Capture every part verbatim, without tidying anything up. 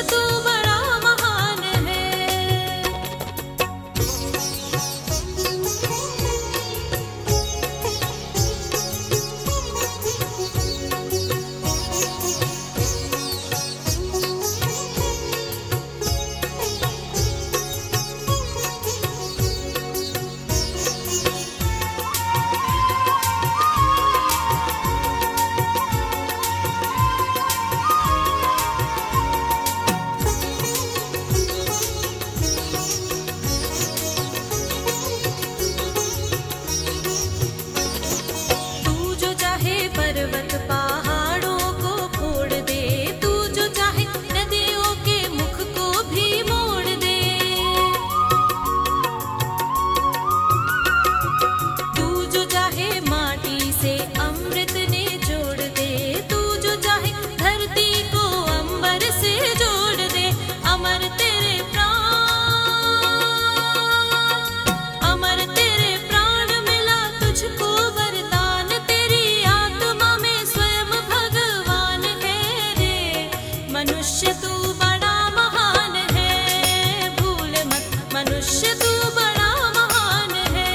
तू बड़ा महान है। पर्वत पहाड़ों को फोड़ दे, तू जो चाहे नदियों के मुख को भी मोड़ दे। तू जो चाहे माटी से अमृत ने जोड़ दे, तू जो चाहे धरती को अंबर से जोड़ दे। अमर तेरे प्राण, अमर तेरे प्राण मिला तुझको वरदान, तेरी मनुष्य तू बड़ा महान है। भूल मत मनुष्य तू बड़ा महान है।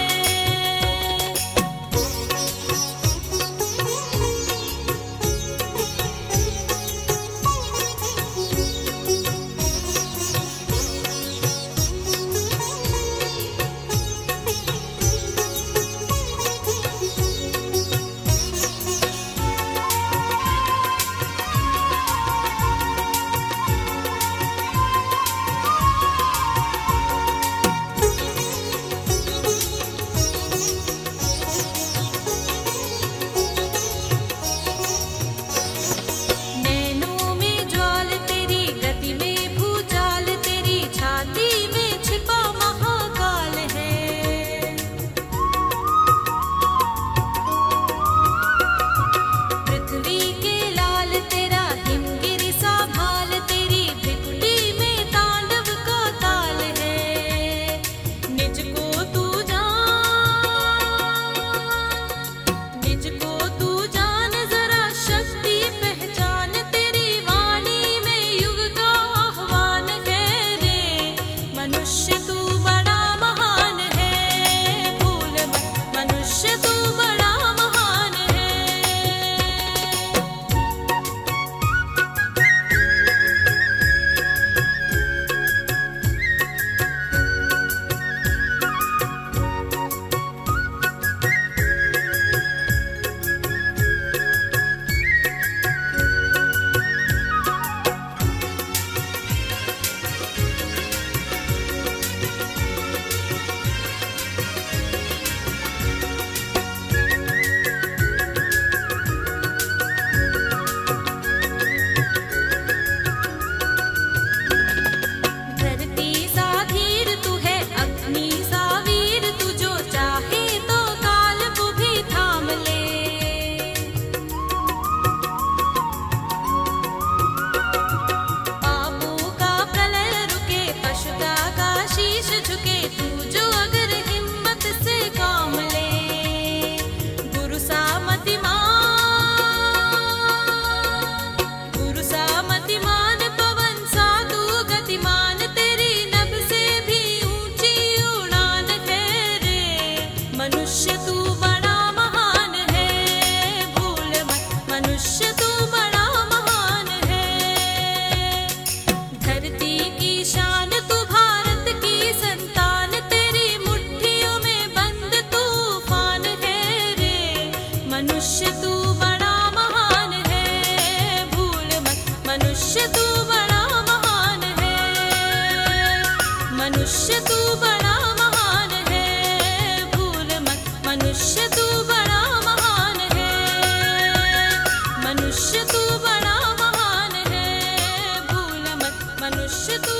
मनुष्य तू बड़ा महान है। भूल मत मनुष्य तू बड़ा महान है। धरती की शान तू, भारत की संतान, तेरी मुट्ठियों में बंद तूफान है रे। मनुष्य तू बड़ा महान है। भूल मत मनुष्य तू बड़ा महान है। मनुष्य तू बड़ा महान है। भूल मत मनुष्य तू बड़ा महान है। मनुष्य तू बड़ा महान है। भूल मत मनुष्य तू